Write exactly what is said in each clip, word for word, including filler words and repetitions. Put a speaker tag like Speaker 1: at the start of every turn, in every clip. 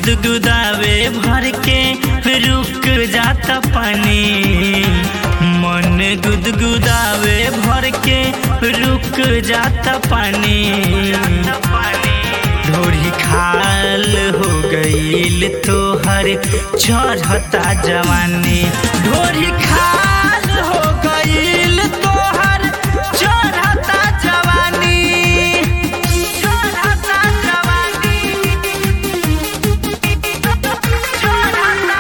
Speaker 1: गुदगुदावे भर के रुक जाता पानी, मन गुदगुदावे भर के रुक जाता पानी। ढोरी खाल हो गईल तोहर चढ़ता जवानी, ढोरी खाल हो गईल तोहर चढ़ता जवानी, चढ़ता जवानी, चढ़ता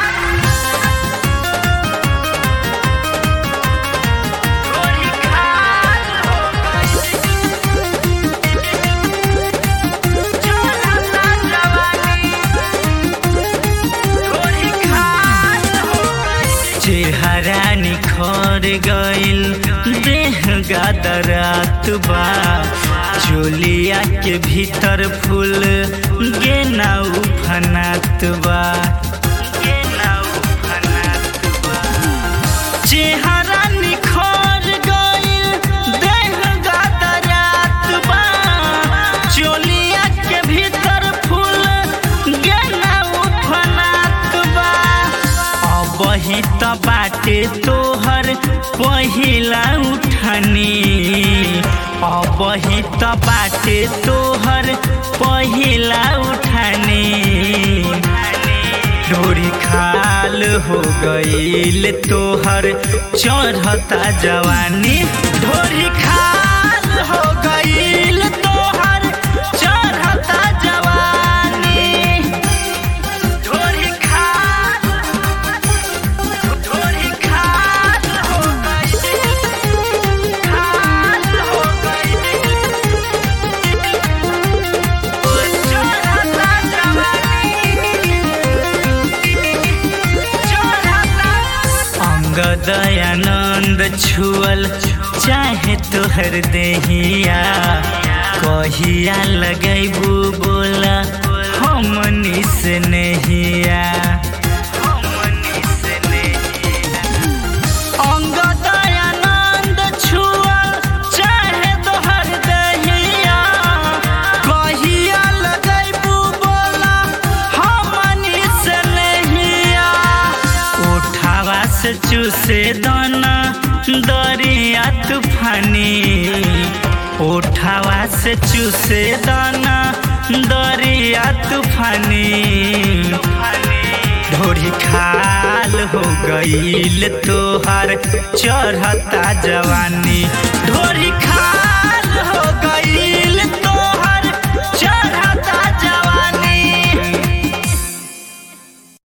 Speaker 1: ढोरी खाल हो चेहरा निखर गईल देह गादरात बा, चोलिया के भीतर फूल गेना उफनात बा, गेना उफनात बा। चेहरा निखर गईल देह गादरात बा, चोलिया के भीतर फूल गेना उफनात बा। वही त बाटे तोहर पहिला उठनी, वही त बाटे तोहर पहिला उठनी। ढोरी खाल हो गईल तोहर चढ़ता जवानी, ढोरी खाल हो गईल तोहर चढ़ता जवानी, ढोरी खाल ढोरी खाल हो गईल, खाल हो गईल चढ़ता जवानी, चढ़ता। अंग दयानंद छुअल चाहे तोहर देहिया, कहिया लगैबू बोला हमनी से नहिया, हमनी से नहिया। अंग दयानंद छुअल चाहे तोहर देहिया, कहिया लगैबू बोला हमनी से नहिया। उठावा से चूसे दाना दरिया तूफानी, उठावा से चूसे दाना दरिया तूफानी। ढोरी खाल हो गईल तोहर चढ़ता जवानी, ढोरी